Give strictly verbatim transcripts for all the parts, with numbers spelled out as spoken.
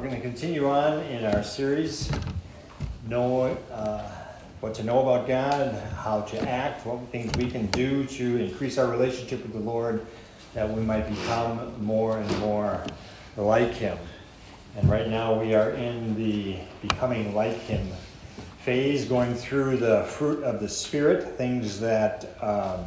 going to continue on in our series, know uh, what to know about God, how to act, what things we can do to increase our relationship with the Lord, that we might become more and more like Him. And right now we are in the becoming like Him phase, going through the fruit of the Spirit, things that um,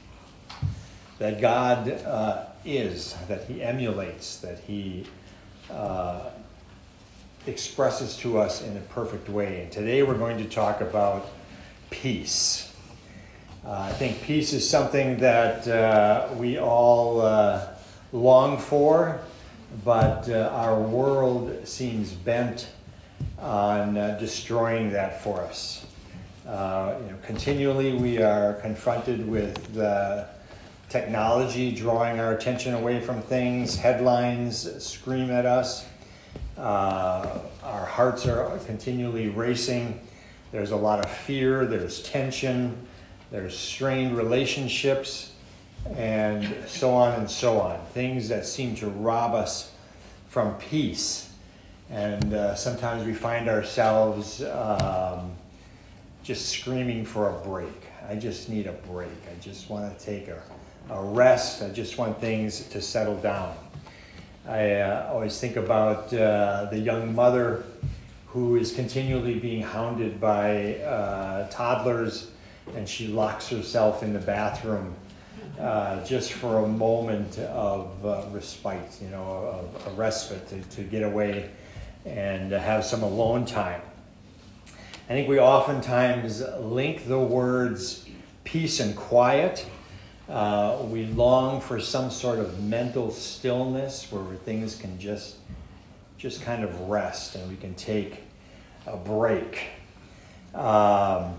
that God uh, is, that He emulates, that He uh, expresses to us in a perfect way. And today we're going to talk about peace. Uh, I think peace is something that uh, we all uh, long for, but uh, our world seems bent on uh, destroying that for us. Uh, you know, continually we are confronted with the technology drawing our attention away from things. Headlines scream at us. Uh, our hearts are continually racing. There's a lot of fear. There's tension. There's strained relationships, and so on and so on. Things that seem to rob us from peace. And uh, sometimes we find ourselves um, just screaming for a break. I just need a break. I just want to take a a rest. I just want things to settle down. I uh, always think about uh, the young mother who is continually being hounded by uh, toddlers, and she locks herself in the bathroom uh, just for a moment of uh, respite, you know, of a respite to, to get away and have some alone time. I think we oftentimes link the words peace and quiet. Uh, we long for some sort of mental stillness where things can just just kind of rest and we can take a break. Um,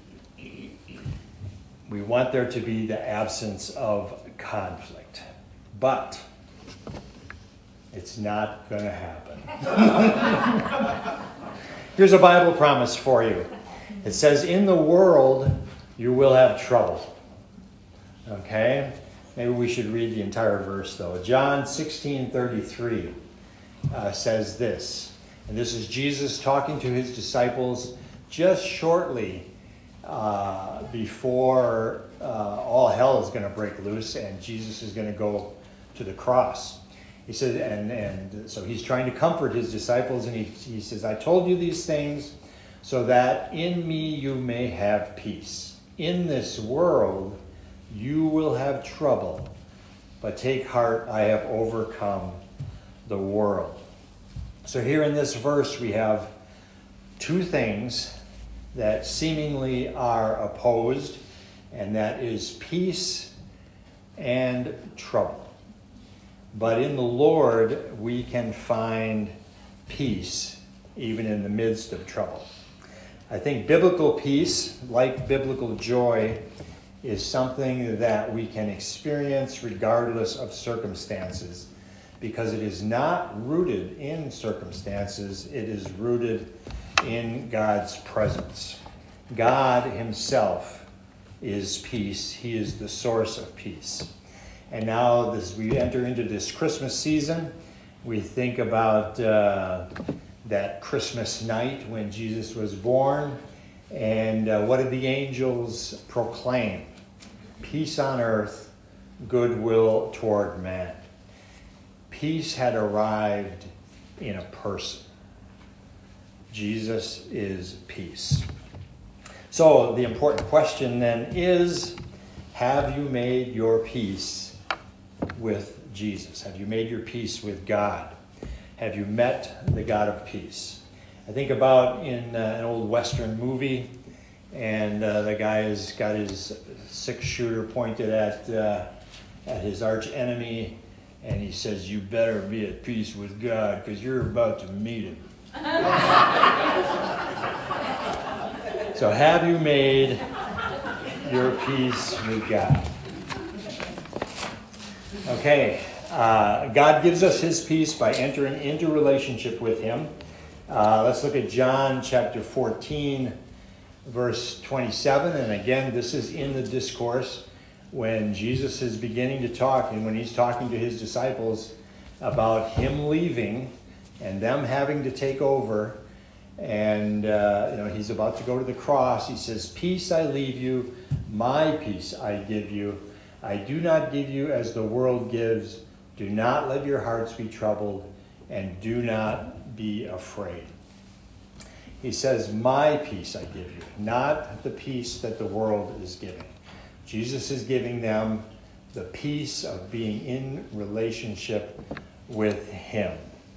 we want there to be the absence of conflict, but it's not going to happen. Here's a Bible promise for you. It says, in the world you will have trouble. Okay, maybe we should read the entire verse though. John sixteen thirty-three uh, says this, and this is Jesus talking to his disciples just shortly uh, before uh, all hell is going to break loose and Jesus is going to go to the cross. He said, and, and so he's trying to comfort his disciples, and he, he says, I told you these things so that in me you may have peace. In this world you will have trouble, but take heart, I have overcome the world. So here in this verse we have two things that seemingly are opposed, and that is peace and trouble. But in the Lord we can find peace even in the midst of trouble. I think biblical peace, like biblical joy, is something that we can experience regardless of circumstances, because it is not rooted in circumstances, it is rooted in God's presence. God himself is peace. He is the source of peace. And now as we enter into this Christmas season, we think about uh, that Christmas night when Jesus was born, and uh, what did the angels proclaim? Peace on earth, goodwill toward man. Peace had arrived in a person. Jesus is peace. So the important question then is, have you made your peace with Jesus? Have you made your peace with God? Have you met the God of peace? I think about in uh, an old Western movie, and uh, the guy has got his six-shooter pointed at uh, at his arch enemy, and he says, you better be at peace with God because you're about to meet him. So have you made your peace with God? Okay, uh, God gives us his peace by entering into relationship with him. Uh, let's look at John chapter fourteen, verse twenty-seven. And again, this is in the discourse when Jesus is beginning to talk, and when he's talking to his disciples about him leaving and them having to take over. And uh, you know, he's about to go to the cross. He says, "Peace I leave you, my peace I give you. I do not give you as the world gives. Do not let your hearts be troubled, and do not be afraid." He says, "My peace I give you," not the peace that the world is giving. Jesus is giving them the peace of being in relationship with him.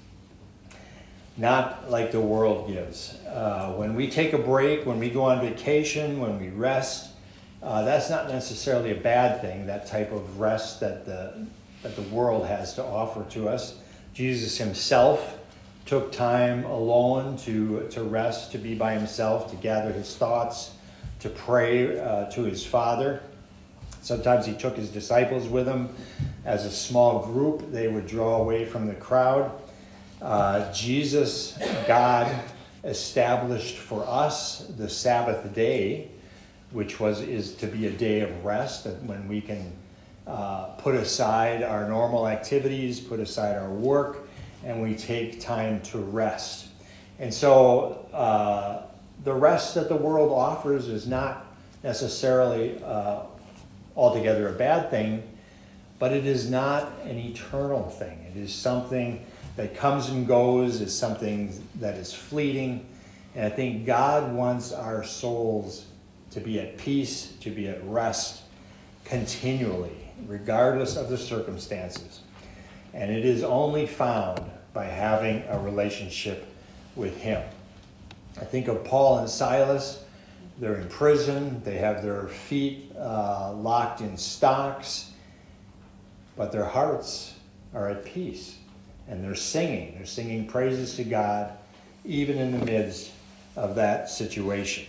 Not like the world gives. Uh, when we take a break, when we go on vacation, when we rest, uh, that's not necessarily a bad thing, that type of rest that the, that the world has to offer to us. Jesus himself took time alone to, to rest, to be by himself, to gather his thoughts, to pray uh, to his Father. Sometimes he took his disciples with him as a small group. They would draw away from the crowd. Uh, Jesus, God, established for us the Sabbath day, which was is to be a day of rest, that when we can uh, put aside our normal activities, put aside our work, and we take time to rest. And so uh, the rest that the world offers is not necessarily uh, altogether a bad thing, but it is not an eternal thing. It is something that comes and goes, is something that is fleeting. And I think God wants our souls to be at peace, to be at rest continually, regardless of the circumstances. And it is only found by having a relationship with him. I think of Paul and Silas. They're in prison. They have their feet uh, locked in stocks, but their hearts are at peace. And they're singing. They're singing praises to God, even in the midst of that situation.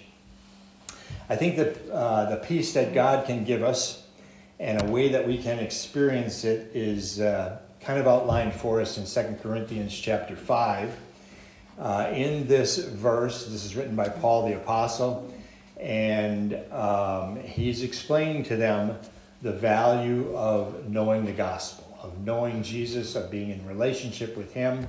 I think that uh, the peace that God can give us and a way that we can experience it is uh, kind of outlined for us in Second Corinthians chapter five. Uh, in this verse, this is written by Paul the Apostle, and um, he's explaining to them the value of knowing the gospel, of knowing Jesus, of being in relationship with him.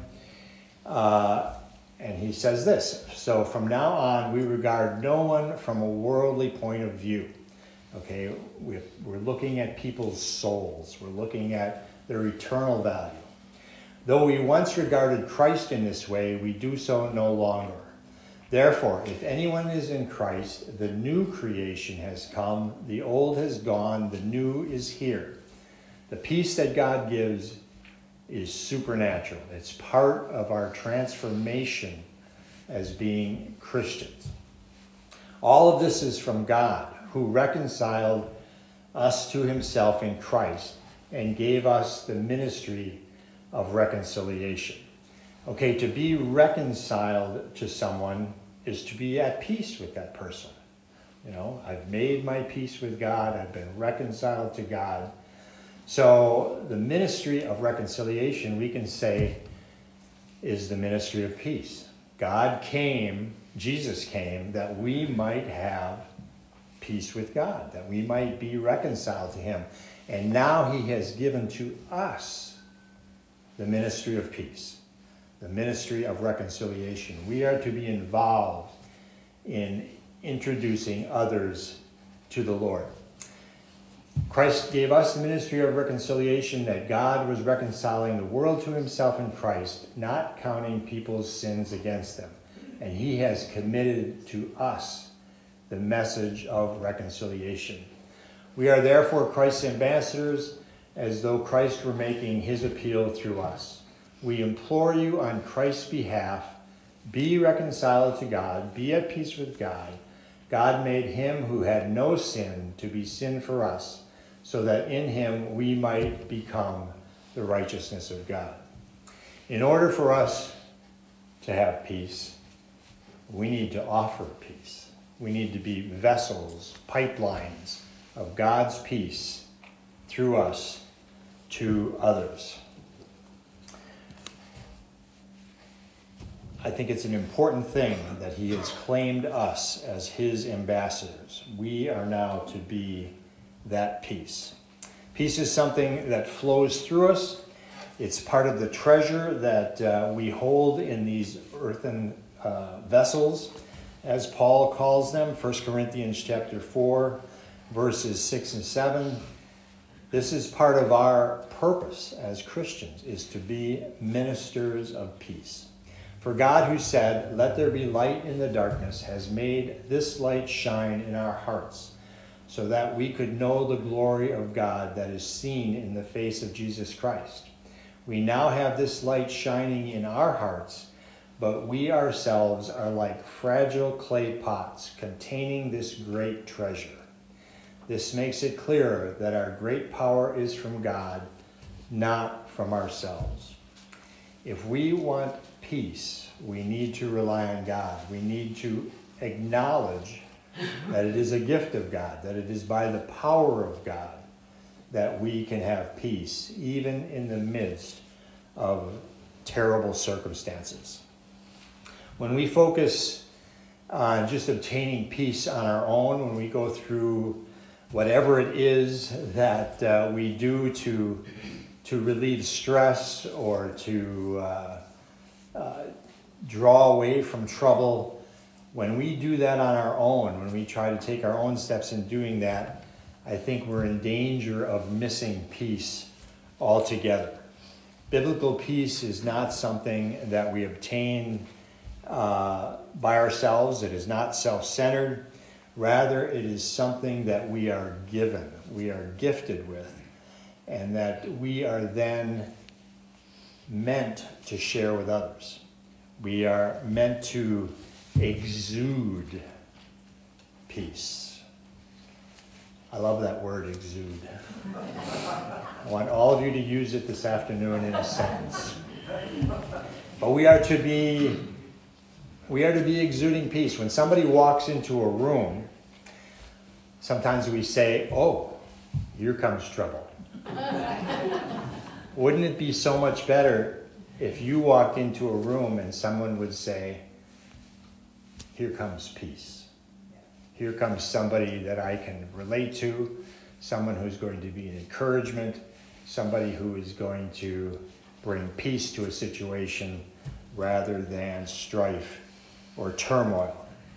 Uh, and he says this, "So from now on, we regard no one from a worldly point of view." Okay, we're, we're looking at people's souls. We're looking at their eternal value. "Though we once regarded Christ in this way, we do so no longer. Therefore, if anyone is in Christ, the new creation has come, the old has gone, the new is here." The peace that God gives is supernatural. It's part of our transformation as being Christians. All of this is from God, who reconciled us to himself in Christ and gave us the ministry of reconciliation. Okay, to be reconciled to someone is to be at peace with that person. You know, I've made my peace with God. I've been reconciled to God. So the ministry of reconciliation, we can say, is the ministry of peace. God came, Jesus came, that we might have peace with God, that we might be reconciled to him. And now he has given to us the ministry of peace, the ministry of reconciliation. We are to be involved in introducing others to the Lord. Christ gave us the ministry of reconciliation, that God was reconciling the world to himself in Christ, not counting people's sins against them. And he has committed to us the message of reconciliation. We are therefore Christ's ambassadors, as though Christ were making his appeal through us. We implore you on Christ's behalf, be reconciled to God, be at peace with God. God made him who had no sin to be sin for us, so that in him we might become the righteousness of God. In order for us to have peace, we need to offer peace. We need to be vessels, pipelines of God's peace through us to others. I think it's an important thing that he has claimed us as his ambassadors. We are now to be that peace. Peace is something that flows through us. It's part of the treasure that uh, we hold in these earthen uh, vessels, as Paul calls them, First Corinthians chapter four, verses six and seven. This is part of our purpose as Christians, is to be ministers of peace. For God, who said, "Let there be light in the darkness," has made this light shine in our hearts, so that we could know the glory of God that is seen in the face of Jesus Christ. We now have this light shining in our hearts, but we ourselves are like fragile clay pots containing this great treasure. This makes it clearer that our great power is from God, not from ourselves. If we want peace, we need to rely on God. We need to acknowledge that it is a gift of God, that it is by the power of God that we can have peace, even in the midst of terrible circumstances. When we focus on just obtaining peace on our own, when we go through whatever it is that uh, we do to, to relieve stress or to uh, uh, draw away from trouble, when we do that on our own, when we try to take our own steps in doing that, I think we're in danger of missing peace altogether. Biblical peace is not something that we obtain uh, by ourselves. It is not self-centered. Rather, it is something that we are given, we are gifted with, and that we are then meant to share with others. We are meant to exude peace. I love that word, exude. I want all of you to use it this afternoon in a sentence. But we are to be, we are to be exuding peace. When somebody walks into a room, sometimes we say, "Oh, here comes trouble." Wouldn't it be so much better if you walked into a room and someone would say, "Here comes peace. Here comes somebody that I can relate to, someone who's going to be an encouragement, somebody who is going to bring peace to a situation rather than strife or turmoil."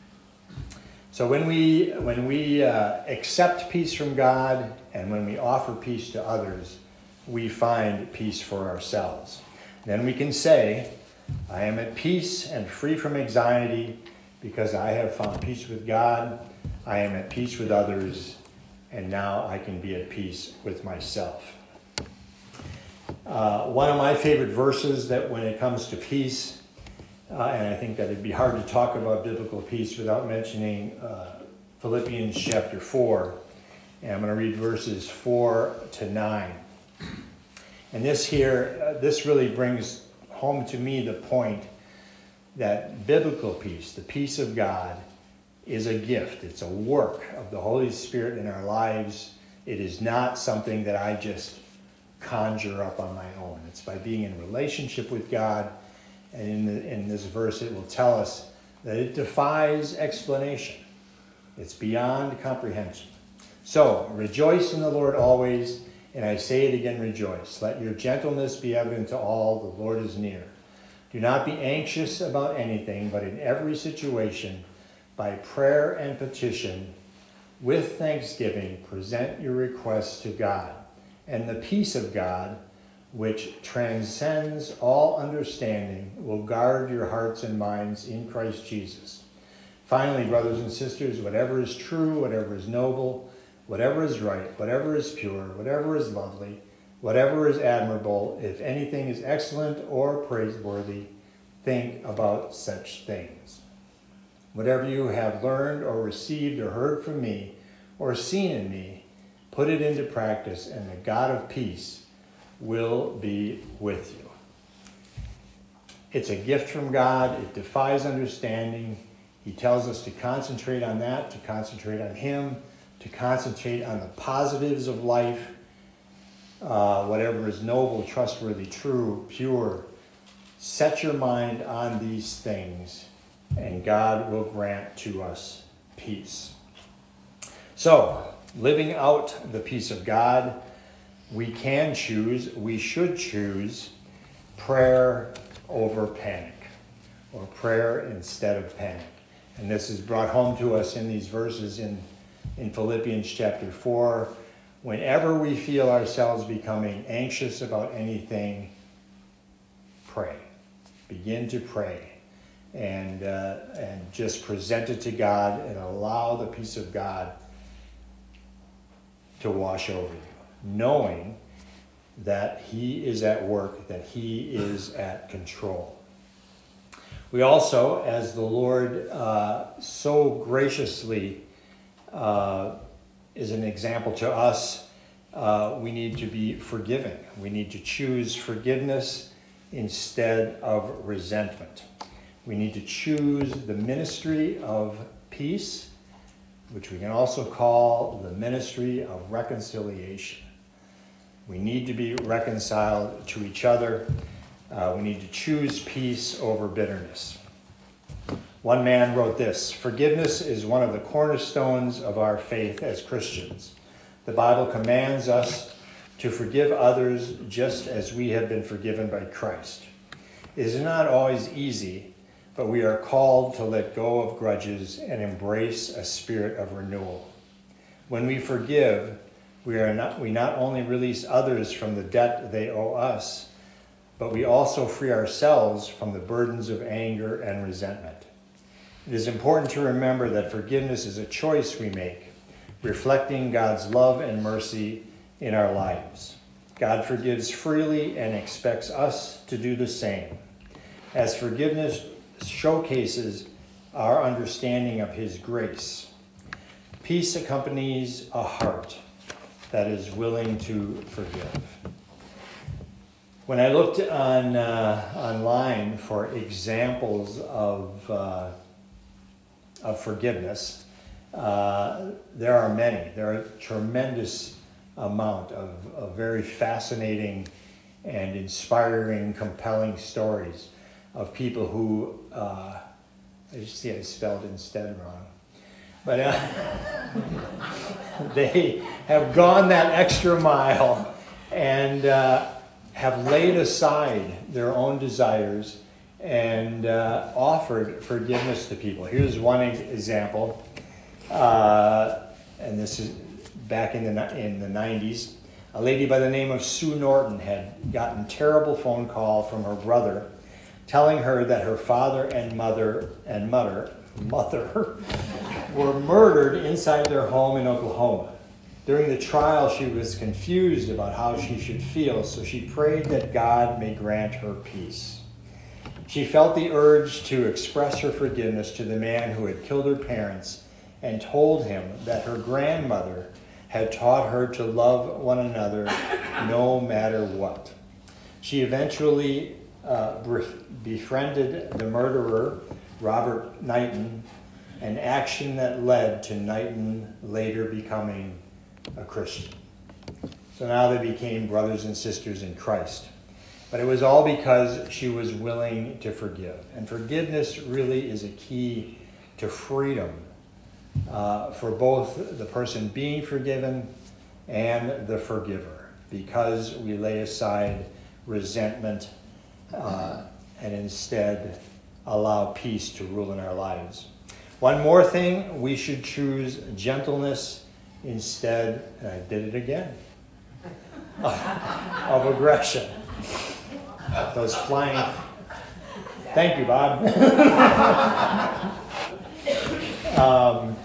So when we when we uh, accept peace from God and when we offer peace to others, we find peace for ourselves. Then we can say, "I am at peace and free from anxiety because I have found peace with God. I am at peace with others, and now I can be at peace with myself." Uh, one of my favorite verses that when it comes to peace, uh, and I think that it'd be hard to talk about biblical peace without mentioning uh, Philippians chapter four. And I'm going to read verses four to nine. And this here, uh, this really brings home to me the point that biblical peace, the peace of God, is a gift. It's a work of the Holy Spirit in our lives. It is not something that I just conjure up on my own. It's by being in relationship with God. And in, the, in this verse, it will tell us that it defies explanation. It's beyond comprehension. So, rejoice in the Lord always, and I say it again, rejoice. Let your gentleness be evident to all. The Lord is near. Do not be anxious about anything, but in every situation, by prayer and petition, with thanksgiving, present your requests to God. And the peace of God, which transcends all understanding, will guard your hearts and minds in Christ Jesus. Finally, brothers and sisters, whatever is true, whatever is noble, whatever is right, whatever is pure, whatever is lovely, whatever is admirable, if anything is excellent or praiseworthy, think about such things. Whatever you have learned or received or heard from me or seen in me, put it into practice, and the God of peace will be with you. It's a gift from God. It defies understanding. He tells us to concentrate on that, to concentrate on Him, to concentrate on the positives of life, uh, whatever is noble, trustworthy, true, pure. Set your mind on these things, and God will grant to us peace. So, living out the peace of God, we can choose, we should choose prayer over panic, or prayer instead of panic. And this is brought home to us in these verses in, in Philippians chapter four. Whenever we feel ourselves becoming anxious about anything, pray. Begin to pray. And, uh, and just present it to God and allow the peace of God to wash over you, knowing that he is at work, that he is at control. We also, as the Lord uh, so graciously uh, is an example to us, uh, we need to be forgiving. We need to choose forgiveness instead of resentment. We need to choose the ministry of peace, which we can also call the ministry of reconciliation. We need to be reconciled to each other. Uh, we need to choose peace over bitterness. One man wrote this: "Forgiveness is one of the cornerstones of our faith as Christians. The Bible commands us to forgive others just as we have been forgiven by Christ. It is not always easy, but we are called to let go of grudges and embrace a spirit of renewal. When we forgive, we are not, we not only release others from the debt they owe us, but we also free ourselves from the burdens of anger and resentment. It is important to remember that forgiveness is a choice we make, reflecting God's love and mercy in our lives. God forgives freely and expects us to do the same. As forgiveness showcases our understanding of his grace, peace accompanies a heart that is willing to forgive." When I looked on uh, online for examples of uh, of forgiveness, uh, there are many. There are a tremendous amount of, of very fascinating and inspiring, compelling stories of people who, uh, I just see I spelled instead wrong, but uh, they have gone that extra mile and uh, have laid aside their own desires and uh, offered forgiveness to people. Here's one example, uh, and this is back in the in the nineties. A lady by the name of Sue Norton had gotten a terrible phone call from her brother, telling her that her father and mother and mother mother were murdered inside their home in Oklahoma. During the trial, she was confused about how she should feel, so she prayed that God may grant her peace. She felt the urge to express her forgiveness to the man who had killed her parents and told him that her grandmother had taught her to love one another no matter what. She eventually uh, befriended the murderer, Robert Knighton, an action that led to Knighton later becoming a Christian. So now they became brothers and sisters in Christ. But it was all because she was willing to forgive. And forgiveness really is a key to freedom uh, for both the person being forgiven and the forgiver, because we lay aside resentment uh, and instead allow peace to rule in our lives. One more thing, we should choose gentleness instead, and I did it again, of aggression. Those flying. Thank you, Bob. um,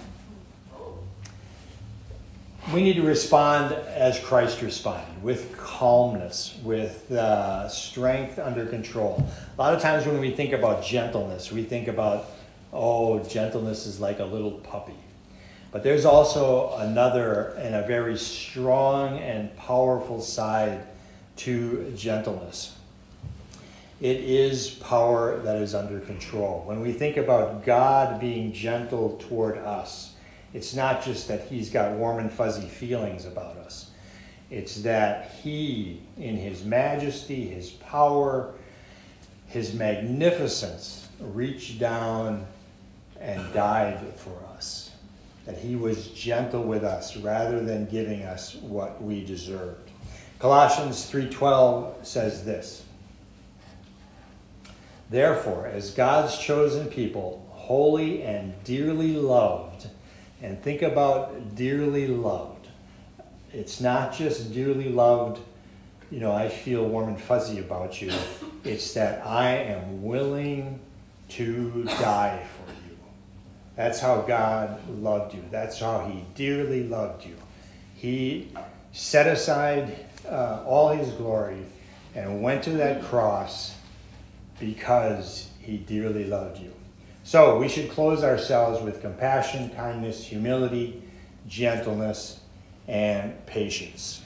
we need to respond as Christ responded, with calmness, with uh, strength under control. A lot of times when we think about gentleness, we think about, oh, gentleness is like a little puppy. But there's also another and a very strong and powerful side to gentleness. It is power that is under control. When we think about God being gentle toward us, it's not just that he's got warm and fuzzy feelings about us. It's that he, in his majesty, his power, his magnificence, reached down and died for us. That he was gentle with us rather than giving us what we deserved. Colossians three twelve says this: "Therefore, as God's chosen people, holy and dearly loved," and think about dearly loved. It's not just dearly loved, you know, I feel warm and fuzzy about you. It's that I am willing to die for you. That's how God loved you. That's how he dearly loved you. He set aside uh, all his glory and went to that cross because he dearly loved you. So we should clothe ourselves with compassion, kindness, humility, gentleness, and patience.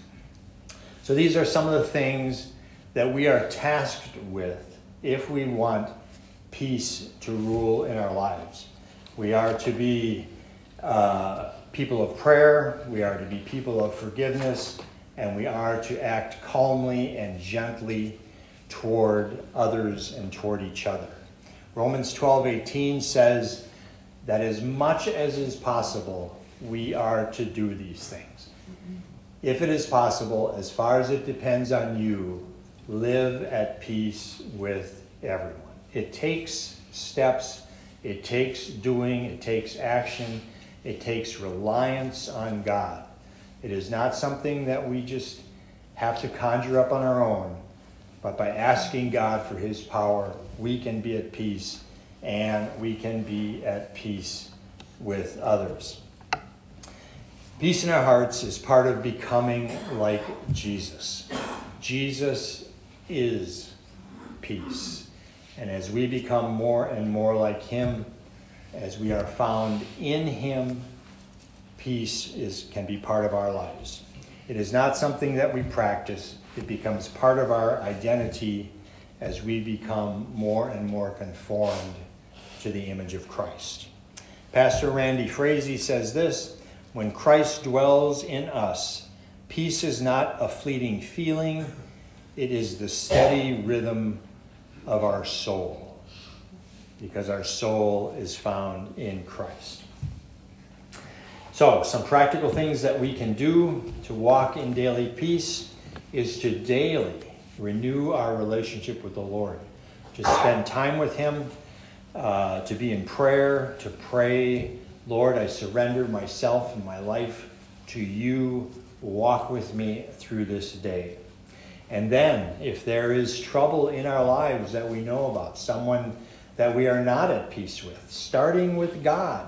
So these are some of the things that we are tasked with if we want peace to rule in our lives. We are to be uh, people of prayer, we are to be people of forgiveness, and we are to act calmly and gently toward others and toward each other. Romans twelve eighteen says that as much as is possible, we are to do these things. If it is possible, as far as it depends on you, live at peace with everyone. It takes steps, it takes doing, it takes action, it takes reliance on God. It is not something that we just have to conjure up on our own, but by asking God for his power, we can be at peace, and we can be at peace with others. Peace in our hearts is part of becoming like Jesus. Jesus is peace. And as we become more and more like him, as we are found in him, peace is can be part of our lives. It is not something that we practice. It becomes part of our identity as we become more and more conformed to the image of Christ. Pastor Randy Frazee says this: "When Christ dwells in us, peace is not a fleeting feeling. It is the steady rhythm of our soul, because our soul is found in Christ." So, some practical things that we can do to walk in daily peace is to daily renew our relationship with the Lord, to spend time with him, uh, to be in prayer, to pray, "Lord, I surrender myself and my life to you. Walk with me through this day." And then, if there is trouble in our lives that we know about, someone that we are not at peace with, starting with God,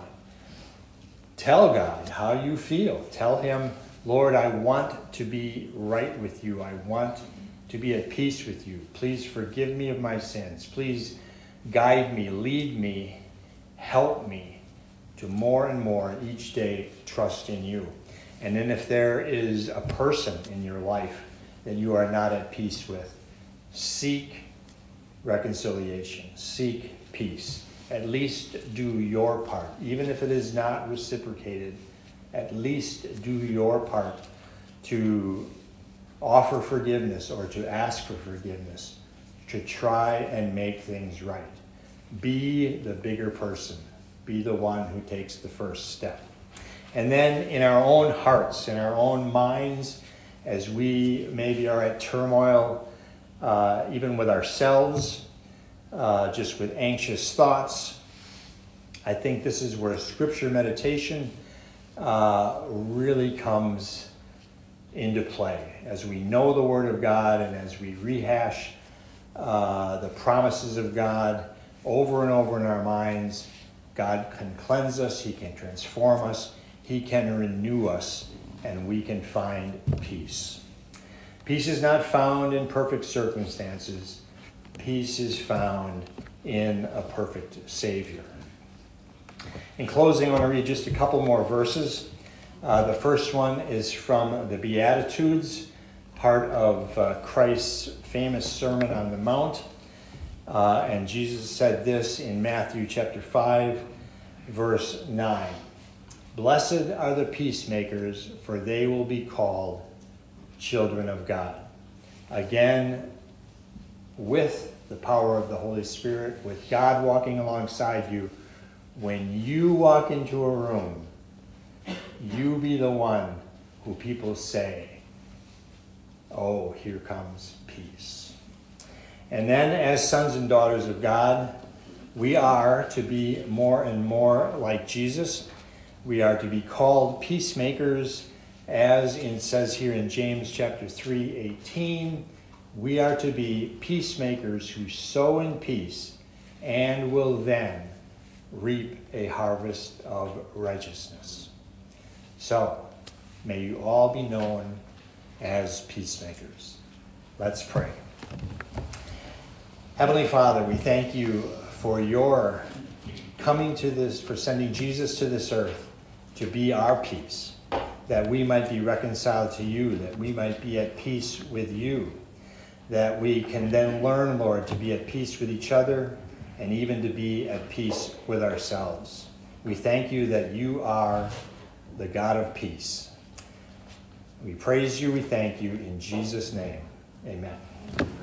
tell God how you feel. Tell him, "Lord, I want to be right with you. I want to be at peace with you. Please forgive me of my sins. Please guide me, lead me, help me to more and more each day trust in you." And then if there is a person in your life that you are not at peace with, seek reconciliation, seek peace. At least do your part. Even if it is not reciprocated, at least do your part to offer forgiveness or to ask for forgiveness, to try and make things right. Be the bigger person. Be the one who takes the first step. And then in our own hearts, in our own minds, as we maybe are at turmoil, uh, even with ourselves, uh, just with anxious thoughts, I think this is where scripture meditation uh, really comes into play. As we know the Word of God and as we rehash uh, the promises of God over and over in our minds, God can cleanse us, he can transform us, he can renew us, and we can find peace. Peace is not found in perfect circumstances. Peace is found in a perfect Savior. In closing, I want to read just a couple more verses. Uh, the first one is from the Beatitudes, part of uh, Christ's famous Sermon on the Mount. Uh, and Jesus said this in Matthew chapter five, verse nine. "Blessed are the peacemakers, for they will be called children of God." Again, with the power of the Holy Spirit, with God walking alongside you, when you walk into a room, you be the one who people say, oh, here comes peace. And then as sons and daughters of God, we are to be more and more like Jesus. We are to be called peacemakers, as it says here in James chapter three eighteen. We are to be peacemakers who sow in peace and will then reap a harvest of righteousness. So, may you all be known as peacemakers. Let's pray. Heavenly Father, we thank you for your coming to this, for sending Jesus to this earth to be our peace, that we might be reconciled to you, that we might be at peace with you, that we can then learn, Lord, to be at peace with each other and even to be at peace with ourselves. We thank you that you are the God of peace. We praise you, we thank you, in Jesus' name, amen.